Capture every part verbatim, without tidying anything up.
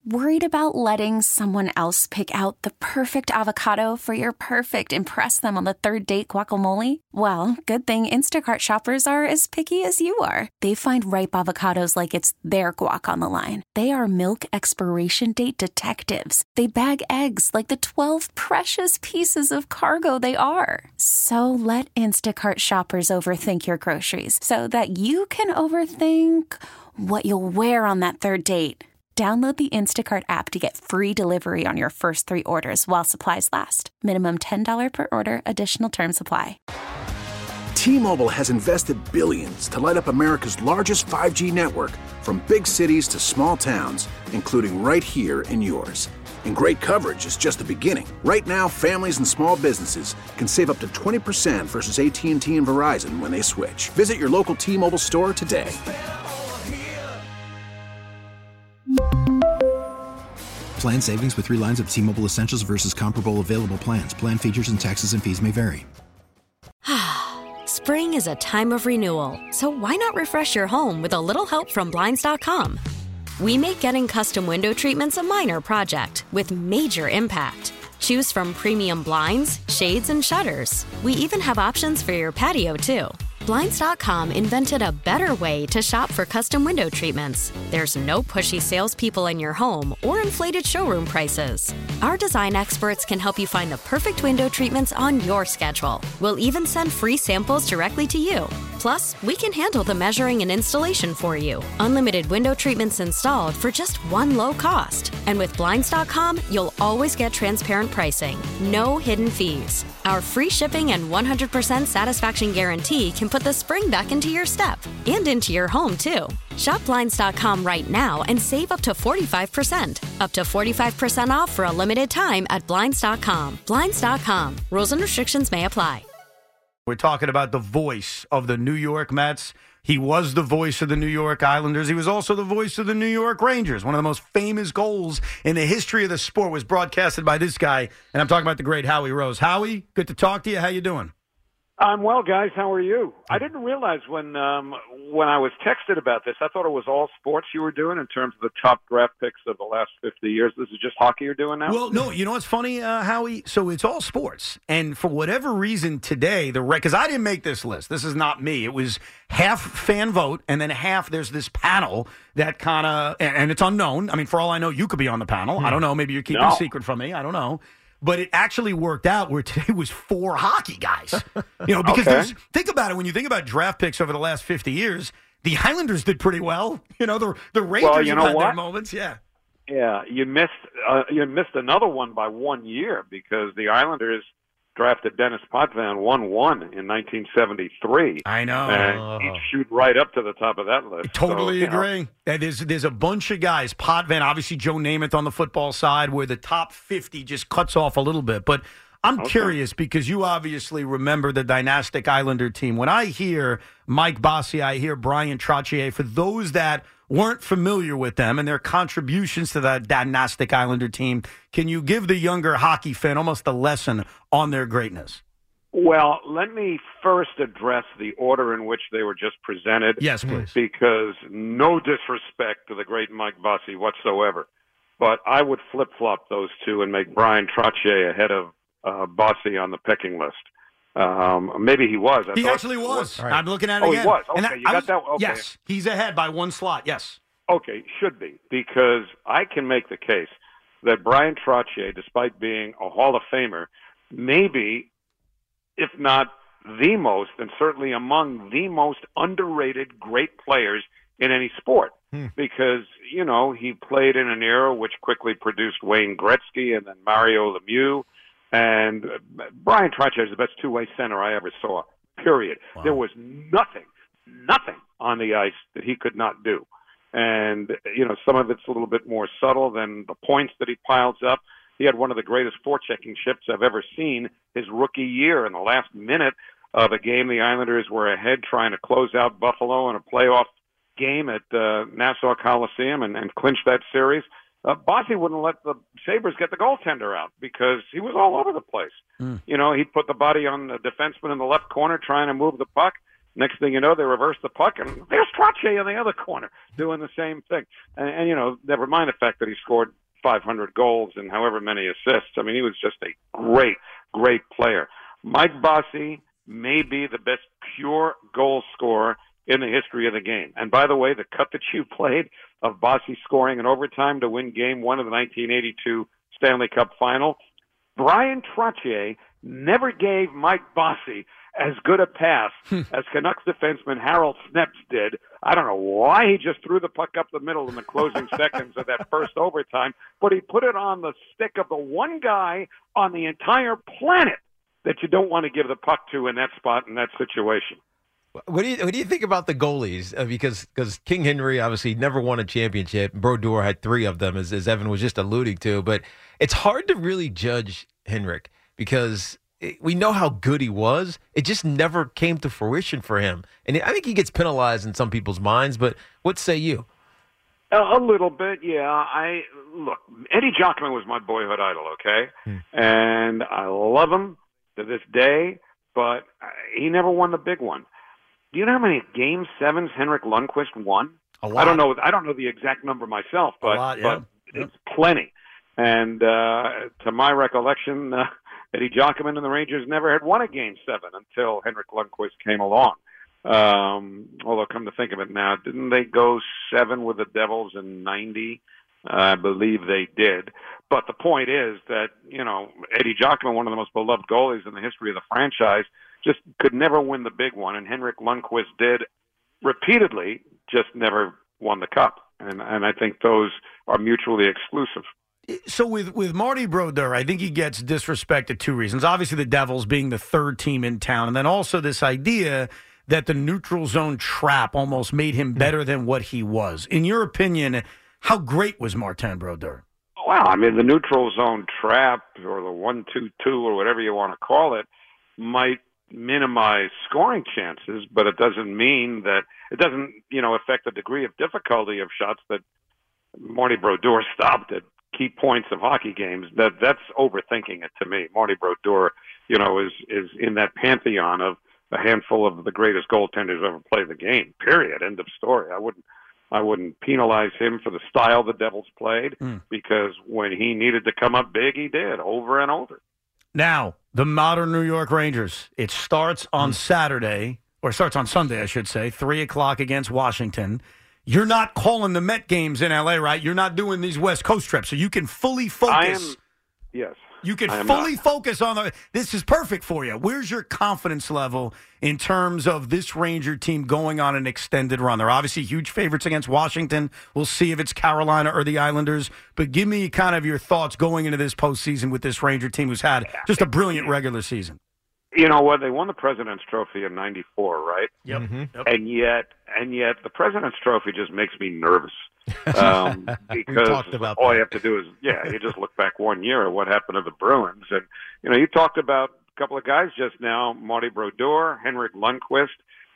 Worried about letting someone else pick out the perfect avocado for your perfect impress them on the third date guacamole? Well, good thing Instacart shoppers are as picky as you are. They find ripe avocados like it's their guac on the line. They are milk expiration date detectives. They bag eggs like the twelve precious pieces of cargo they are. So let Instacart shoppers overthink your groceries so that you can overthink what you'll wear on that third date. Download the Instacart app to get free delivery on your first three orders while supplies last. Minimum ten dollars per order. Additional terms apply. T-Mobile has invested billions to light up America's largest five G network, from big cities to small towns, including right here in yours. And great coverage is just the beginning. Right now, families and small businesses can save up to twenty percent versus A T and T and Verizon when they switch. Visit your local T-Mobile store today. Plan savings with three lines of T-Mobile Essentials versus comparable available plans. Plan features and taxes and fees may vary. Spring is a time of renewal, so why not refresh your home with a little help from Blinds dot com? We make getting custom window treatments a minor project with major impact. Choose from premium blinds, shades, and shutters. We even have options for your patio, too. Blinds dot com invented a better way to shop for custom window treatments. There's no pushy salespeople in your home or inflated showroom prices. Our design experts can help you find the perfect window treatments on your schedule. We'll even send free samples directly to you. Plus, we can handle the measuring and installation for you. Unlimited window treatments installed for just one low cost. And with Blinds dot com, you'll always get transparent pricing. No hidden fees. Our free shipping and one hundred percent satisfaction guarantee can put the spring back into your step and into your home, too. Shop Blinds dot com right now and save up to forty-five percent. Up to forty-five percent off for a limited time at Blinds dot com. Blinds dot com. Rules and restrictions may apply. We're talking about the voice of the New York Mets. He was the voice of the New York Islanders. He was also the voice of the New York Rangers. One of the most famous goals in the history of the sport was broadcasted by this guy, and I'm talking about the great Howie Rose. Howie, good to talk to you. How you doing? I'm well, guys. How are you? I didn't realize when um, when I was texted about this, I thought it was all sports you were doing in terms of the top draft picks of the last fifty years. This is just hockey you're doing now? Well, no. You know what's funny, uh, Howie? So it's all sports. And for whatever reason today, the because I didn't make this list. This is not me. It was half fan vote, and then half there's this panel that kind of, and, and it's unknown. I mean, for all I know, you could be on the panel. Hmm. I don't know. Maybe you're keeping no. a secret from me. I don't know. But it actually worked out where today was four hockey guys. You know, because okay. there's, think about it, when you think about draft picks over the last fifty years, the Islanders did pretty well. You know, the the Rangers well, you have know had what? their moments. Yeah. Yeah, you missed uh, you missed another one by one year because the Islanders drafted Dennis Potvin one one in nineteen seventy-three. I know. And he'd shoot right up to the top of that list. Totally so, agree. Know. And there's, there's a bunch of guys. Potvin, obviously Joe Namath on the football side, where the top fifty just cuts off a little bit. But I'm okay. curious because you obviously remember the dynastic Islander team. When I hear Mike Bossy, I hear Brian Trottier. For those that weren't familiar with them and their contributions to that dynastic Islander team, can you give the younger hockey fan almost a lesson on their greatness? Well, let me first address the order in which they were just presented. Yes, please. Because no disrespect to the great Mike Bossy whatsoever, but I would flip-flop those two and make Brian Trottier ahead of uh, Bossy on the picking list. Um, maybe he was. I he thought, actually was. Right. I'm looking at it oh, again. he was. Okay, and that, you got was, that? Okay. Yes, he's ahead by one slot. Yes. Okay, should be, because I can make the case that Brian Trottier, despite being a Hall of Famer, maybe, if not the most, and certainly among the most underrated great players in any sport. Hmm. Because, you know, he played in an era which quickly produced Wayne Gretzky and then Mario Lemieux. And Brian Trottier is the best two-way center I ever saw, period. Wow. There was nothing, nothing on the ice that he could not do. And, you know, some of it's a little bit more subtle than the points that he piles up. He had one of the greatest forechecking shifts I've ever seen his rookie year. In the last minute of a game, the Islanders were ahead trying to close out Buffalo in a playoff game at uh, Nassau Coliseum and, and clinch that series. Uh, Bossy wouldn't let the Sabres get the goaltender out because he was all over the place. Mm. You know, he'd put the body on the defenseman in the left corner trying to move the puck. Next thing you know, they reverse the puck, and there's Trottier in the other corner doing the same thing. And, and, you know, never mind the fact that he scored five hundred goals and however many assists. I mean, he was just a great, great player. Mike Bossy may be the best pure goal scorer in the history of the game. And by the way, the cut that you played of Bossy scoring in overtime to win game one of the nineteen eighty-two Stanley Cup final, Bryan Trottier never gave Mike Bossy as good a pass as Canucks defenseman Harold Snepps did. I don't know why he just threw the puck up the middle in the closing seconds of that first overtime, but he put it on the stick of the one guy on the entire planet that you don't want to give the puck to in that spot, in that situation. What do you what do you think about the goalies? Uh, because because King Henry obviously never won a championship. Brodeur had three of them, as, as Evan was just alluding to. But it's hard to really judge Henrik because it, we know how good he was. It just never came to fruition for him. And I think he gets penalized in some people's minds. But what say you? A, a little bit, yeah. I look, Eddie Jockman was my boyhood idol, okay? Hmm. And I love him to this day, but he never won the big one. Do you know how many Game Sevens Henrik Lundqvist won? A lot. I don't know. I don't know the exact number myself, but, lot, yeah. but it's plenty. And uh, to my recollection, uh, Eddie Jockman and the Rangers never had won a Game Seven until Henrik Lundqvist came along. Um, although, come to think of it now, didn't they go seven with the Devils in ninety? Uh, I believe they did. But the point is that, you know, Eddie Jockman, one of the most beloved goalies in the history of the franchise, just could never win the big one, and Henrik Lundqvist did repeatedly, just never won the cup. And and I think those are mutually exclusive. So with, with Marty Brodeur, I think he gets disrespected two reasons. Obviously, the Devils being the third team in town, and then also this idea that the neutral zone trap almost made him better than what he was. In your opinion, how great was Martin Brodeur? Well, I mean, the neutral zone trap or the one two two or whatever you want to call it might minimize scoring chances, but it doesn't mean that it doesn't, you know, affect the degree of difficulty of shots that Marty Brodeur stopped at key points of hockey games. That that's overthinking it to me. Marty Brodeur, you know, is is in that pantheon of a handful of the greatest goaltenders ever played the game. Period. End of story. I wouldn't I wouldn't penalize him for the style the Devils played mm. because when he needed to come up big, he did over and over. Now, the modern New York Rangers. It starts on mm. Saturday, or starts on Sunday, I should say, three o'clock against Washington. You're not calling the Met games in L A, right? You're not doing these West Coast trips, so you can fully focus. I am, yes. You can fully not. focus on the – this is perfect for you. Where's your confidence level in terms of this Ranger team going on an extended run? They're obviously huge favorites against Washington. We'll see if it's Carolina or the Islanders. But give me kind of your thoughts going into this postseason with this Ranger team who's had just a brilliant regular season. You know what? They won the President's Trophy in ninety-four, right? Yep. Mm-hmm. yep. And yet, and yet, the President's Trophy just makes me nervous. Um, because all that. you have to do is, yeah, you just look back one year at what happened to the Bruins. And, you know, you talked about a couple of guys just now, Marty Brodeur, Henrik Lundqvist.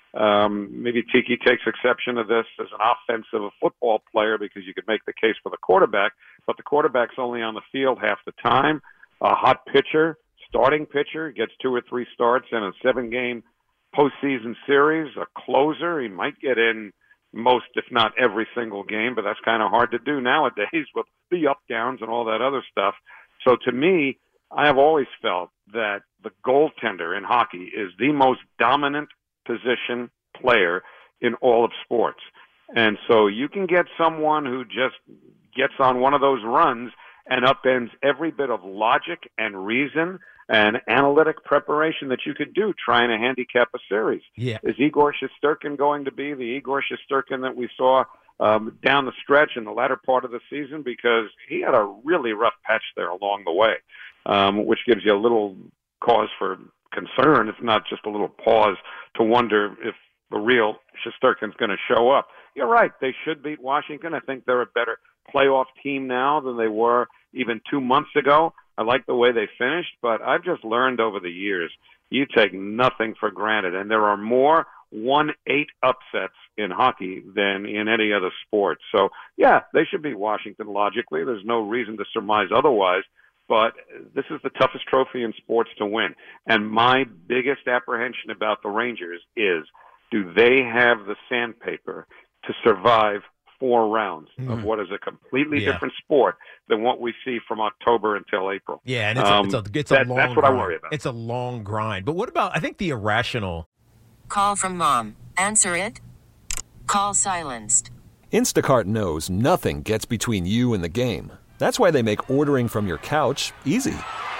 Um, maybe Tiki takes exception to this as an offensive football player because you could make the case for the quarterback, but the quarterback's only on the field half the time. A hot pitcher, starting pitcher, gets two or three starts in a seven-game postseason series. A closer, he might get in most, if not every single game, but that's kind of hard to do nowadays with the up-downs and all that other stuff. So to me, I have always felt that the goaltender in hockey is the most dominant position player in all of sports. And so you can get someone who just gets on one of those runs and upends every bit of logic and reason and analytic preparation that you could do trying to handicap a series. Yeah. Is Igor Shesterkin going to be the Igor Shesterkin that we saw um, down the stretch in the latter part of the season? Because he had a really rough patch there along the way, um, which gives you a little cause for concern, if not just a little pause to wonder if the real Shesterkin's going to show up. You're right. They should beat Washington. I think they're a better playoff team now than they were even two months ago. I like the way they finished, but I've just learned over the years, you take nothing for granted. And there are more one eight upsets in hockey than in any other sport. So, yeah, they should beat Washington logically. There's no reason to surmise otherwise. But this is the toughest trophy in sports to win. And my biggest apprehension about the Rangers is do they have the sandpaper to survive four rounds mm. of what is a completely yeah. different sport than what we see from October until April? Yeah, and it's, um, a, it's, a, it's that, a long That's what grind. I worry about. It's a long grind. But what about, I think the irrational... Call from mom. Answer it. Call silenced. Instacart knows nothing gets between you and the game. That's why they make ordering from your couch easy.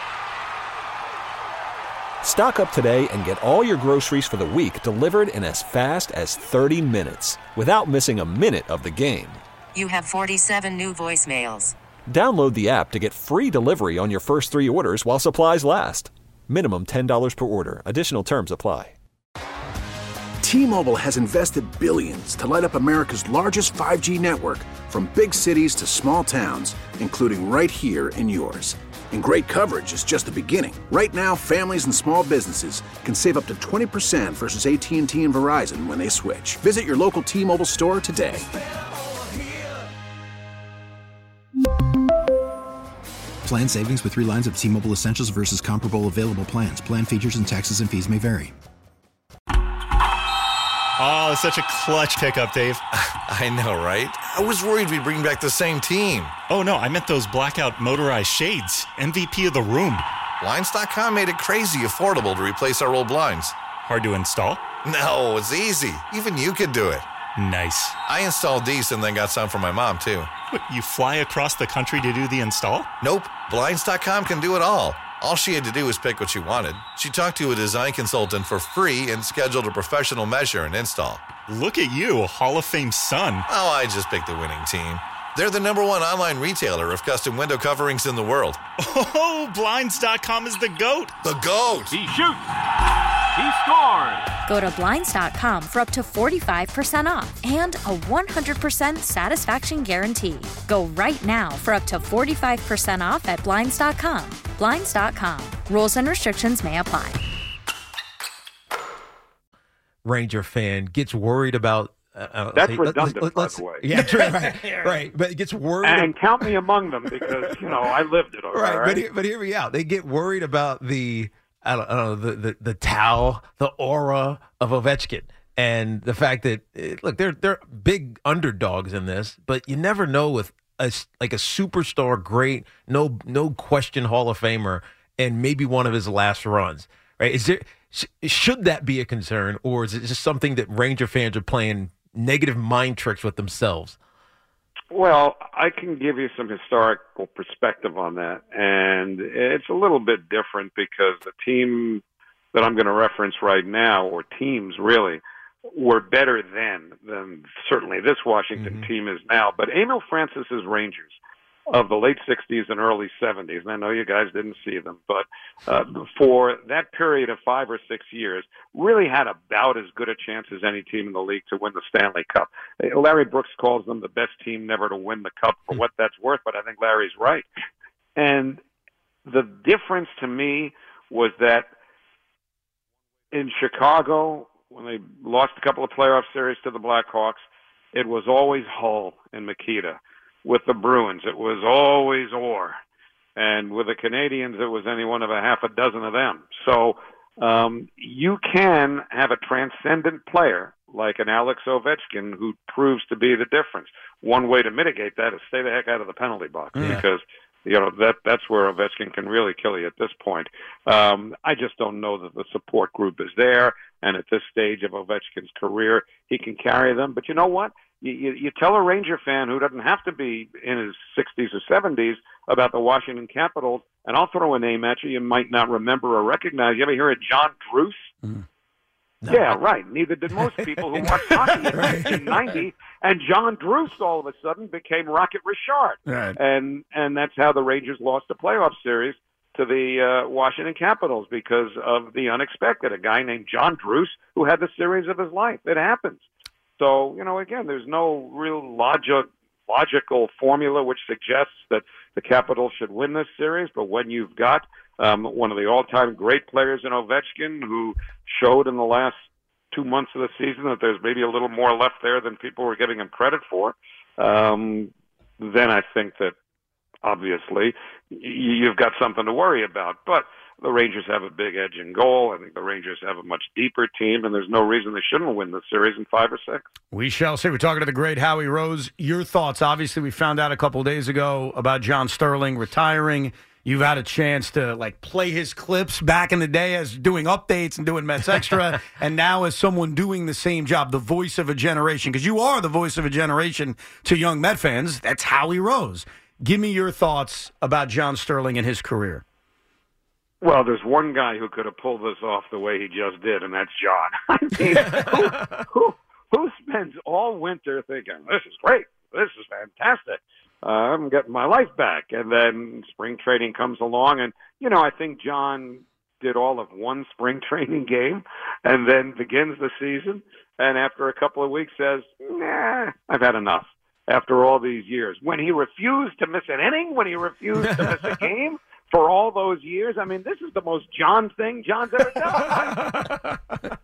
Stock up today and get all your groceries for the week delivered in as fast as thirty minutes without missing a minute of the game. You have forty-seven new voicemails. Download the app to get free delivery on your first three orders while supplies last. Minimum ten dollars per order. Additional terms apply. T-Mobile has invested billions to light up America's largest five G network, from big cities to small towns, including right here in yours. And great coverage is just the beginning. Right now, families and small businesses can save up to twenty percent versus A T and T and Verizon when they switch. Visit your local T-Mobile store today. Plan savings with three lines of T-Mobile Essentials versus comparable available plans. Plan features and taxes and fees may vary. Oh, such a clutch pickup, Dave. I know, right? I was worried we'd bring back the same team. Oh, no, I meant those blackout motorized shades. M V P of the room. Blinds dot com made it crazy affordable to replace our old blinds. Hard to install? No, it's easy. Even you could do it. Nice. I installed these and then got some for my mom, too. What, you fly across the country to do the install? Nope. Blinds dot com can do it all. All she had to do was pick what she wanted. She talked to a design consultant for free and scheduled a professional measure and install. Look at you, a Hall of Fame son. Oh, I just picked the winning team. They're the number one online retailer of custom window coverings in the world. Oh, Blinds dot com is the GOAT. The GOAT! He shoots! He scores! Go to Blinds dot com for up to forty-five percent off and a one hundred percent satisfaction guarantee. Go right now for up to forty-five percent off at Blinds dot com. Blinds dot com. Rules and restrictions may apply. Ranger fan gets worried about... Uh, That's say, redundant, let, let, by the way. Yeah, right, right. But it gets worried... And count me among them because, you know, I lived it. All right, right, but, hear, but hear me out. They get worried about the... I don't, I don't know, the, the, the towel, the aura of Ovechkin. And the fact that, look, they're they're big underdogs in this, but you never know with a, like a superstar, great, no no question Hall of Famer, and maybe one of his last runs, right? Is there should that be a concern, or is it just something that Ranger fans are playing negative mind tricks with themselves? Well, I can give you some historical perspective on that, and it's a little bit different because the team that I'm going to reference right now, or teams really, were better then than certainly this Washington mm-hmm. team is now. But Emil Francis's Rangers of the late sixties and early seventies, and I know you guys didn't see them, but uh, for that period of five or six years, really had about as good a chance as any team in the league to win the Stanley Cup. Larry Brooks calls them the best team never to win the Cup for what that's worth, but I think Larry's right. And the difference to me was that in Chicago, when they lost a couple of playoff series to the Blackhawks, it was always Hull and Makita. With the Bruins, it was always Orr. And with the Canadians, it was any one of a half a dozen of them. So um, you can have a transcendent player like an Alex Ovechkin who proves to be the difference. One way to mitigate that is stay the heck out of the penalty box yeah. because you know that that's where Ovechkin can really kill you at this point. Um, I just don't know that the support group is there, and at this stage of Ovechkin's career, he can carry them. But you know what? You, you, you tell a Ranger fan who doesn't have to be in his sixties or seventies about the Washington Capitals, and I'll throw a name at you you might not remember or recognize. You ever hear of John Druce? Mm. No. Yeah, right. Neither did most people who watched hockey in nineteen ninety. And John Druce all of a sudden became Rocket Richard. Right. And and that's how the Rangers lost the playoff series to the uh, Washington Capitals because of the unexpected. A guy named John Druce who had the series of his life. It happens. So, you know, again, there's no real logic, logical formula which suggests that the Capitals should win this series. But when you've got um, one of the all-time great players in Ovechkin who showed in the last two months of the season that there's maybe a little more left there than people were giving him credit for, um, then I think that obviously, you've got something to worry about. But the Rangers have a big edge in goal. I think the Rangers have a much deeper team, and there's no reason they shouldn't win the series in five or six. We shall see. We're talking to the great Howie Rose. Your thoughts? Obviously, we found out a couple of days ago about John Sterling retiring. You've had a chance to like play his clips back in the day as doing updates and doing Mets Extra, and now as someone doing the same job, the voice of a generation, because you are the voice of a generation to young Met fans. That's Howie Rose. Give me your thoughts about John Sterling and his career. Well, there's one guy who could have pulled this off the way he just did, and that's John. I mean, who, who, who spends all winter thinking, this is great, this is fantastic, uh, I'm getting my life back, and then spring training comes along, and, you know, I think John did all of one spring training game, and then begins the season, and after a couple of weeks says, nah, I've had enough. After all these years, when he refused to miss an inning, when he refused to miss a game for all those years, I mean, this is the most John thing John's ever done.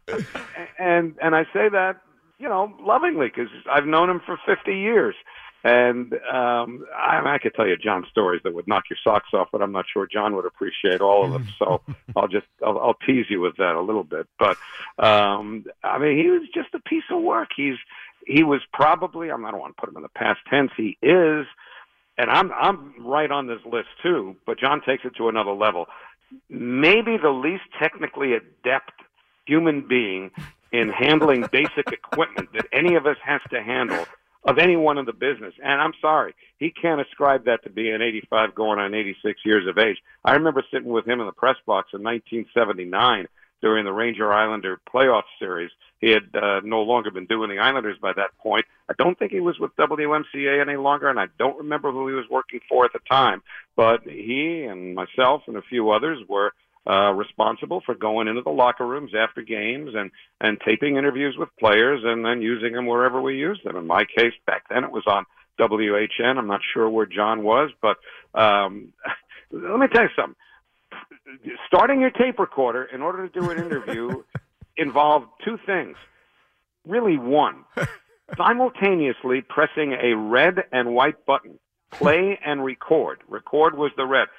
and and I say that, you know, lovingly, because I've known him for fifty years. And um, I, I could tell you John stories that would knock your socks off, but I'm not sure John would appreciate all of them. So I'll just I'll, I'll tease you with that a little bit. But um, I mean, he was just a piece of work. He's he was probably I, mean, I don't want to put him in the past tense. He is, and I'm I'm right on this list too. But John takes it to another level. Maybe the least technically adept human being in handling basic equipment that any of us has to handle. Of anyone in the business. And I'm sorry, he can't ascribe that to being eighty-five going on eighty-six years of age. I remember sitting with him in the press box in nineteen seventy-nine during the Ranger-Islander playoff series. He had uh, no longer been doing the Islanders by that point. I don't think he was with W M C A any longer, and I don't remember who he was working for at the time. But he and myself and a few others were Uh, responsible for going into the locker rooms after games and, and taping interviews with players and then using them wherever we used them. In my case, back then it was on W H N. I'm not sure where John was, but um, let me tell you something. Starting your tape recorder in order to do an interview involved two things. Really one, simultaneously pressing a red and white button, play and record. Record was the red.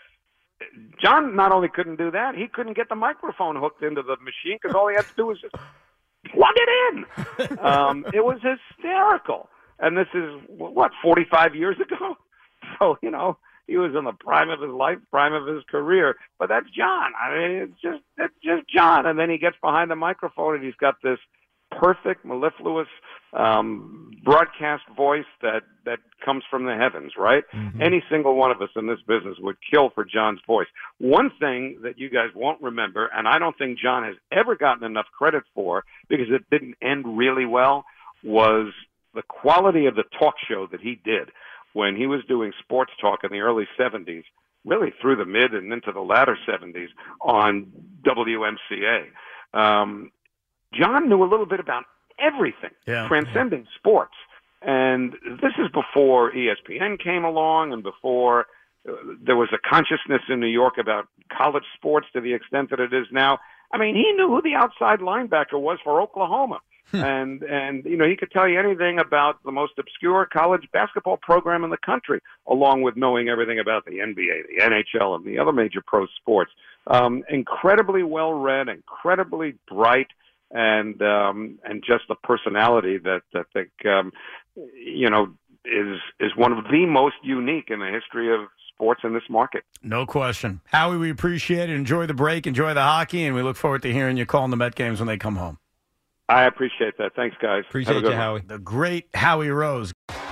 John not only couldn't do that, he couldn't get the microphone hooked into the machine because all he had to do was just plug it in. Um, it was hysterical. And this is, what, forty-five years ago? So, you know, he was in the prime of his life, prime of his career. But that's John. I mean, it's just, it's just John. And then he gets behind the microphone and he's got this perfect, mellifluous um, broadcast voice that, that comes from the heavens, right? Mm-hmm. Any single one of us in this business would kill for John's voice. One thing that you guys won't remember, and I don't think John has ever gotten enough credit for because it didn't end really well, was the quality of the talk show that he did when he was doing sports talk in the early seventies, really through the mid and into the latter seventies on W M C A. Um, John knew a little bit about everything, yeah, transcending yeah. sports. And this is before E S P N came along and before uh, there was a consciousness in New York about college sports to the extent that it is now. I mean, he knew who the outside linebacker was for Oklahoma. and, and you know, he could tell you anything about the most obscure college basketball program in the country, along with knowing everything about the N B A, the N H L, and the other major pro sports. Um, incredibly well-read, incredibly bright, and um, and just the personality that I think um, you know is is one of the most unique in the history of sports in this market. No question. Howie, we appreciate it. Enjoy the break, enjoy the hockey, and we look forward to hearing you calling the Met games when they come home. I appreciate that. Thanks, guys. Appreciate you, Howie. The great Howie Rose.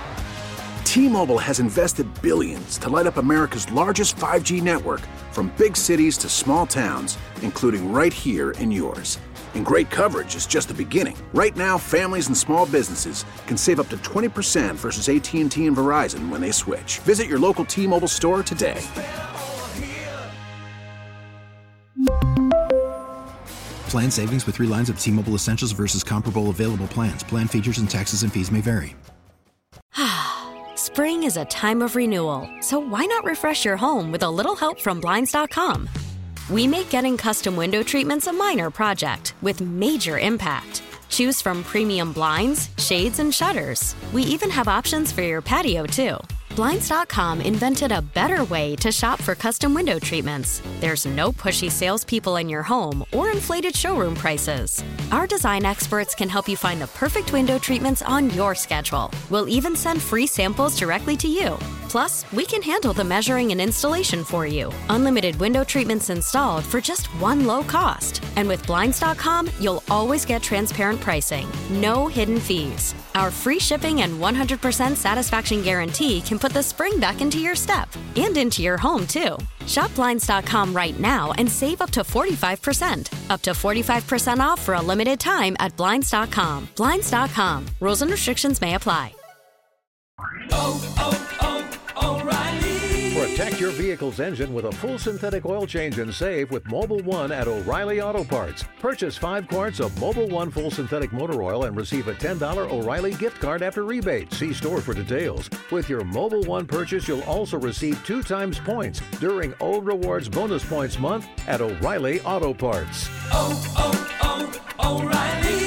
T-Mobile has invested billions to light up America's largest five G network, from big cities to small towns, including right here in yours. And great coverage is just the beginning. Right now, families and small businesses can save up to twenty percent versus A T and T and Verizon when they switch. Visit your local T-Mobile store today. Plan savings with three lines of T-Mobile Essentials versus comparable available plans. Plan features and taxes and fees may vary. Spring is a time of renewal, so why not refresh your home with a little help from Blinds dot com? We make getting custom window treatments a minor project with major impact. Choose from premium blinds, shades, and shutters. We even have options for your patio, too. Blinds dot com invented a better way to shop for custom window treatments. There's no pushy salespeople in your home or inflated showroom prices. Our design experts can help you find the perfect window treatments on your schedule. We'll even send free samples directly to you. Plus, we can handle the measuring and installation for you. Unlimited window treatments installed for just one low cost. And with Blinds dot com, you'll always get transparent pricing. No hidden fees. Our free shipping and one hundred percent satisfaction guarantee can put the spring back into your step and into your home, too. Shop Blinds dot com right now and save up to forty-five percent. Up to forty-five percent off for a limited time at Blinds dot com. Blinds dot com. Rules and restrictions may apply. Oh, oh, oh, O'Reilly. Protect your vehicle's engine with a full synthetic oil change and save with Mobil one at O'Reilly Auto Parts. Purchase five quarts of Mobil one full synthetic motor oil and receive a ten dollars O'Reilly gift card after rebate. See store for details. With your Mobil one purchase, you'll also receive two times points during O Rewards Bonus Points Month at O'Reilly Auto Parts. Oh, oh, oh, O'Reilly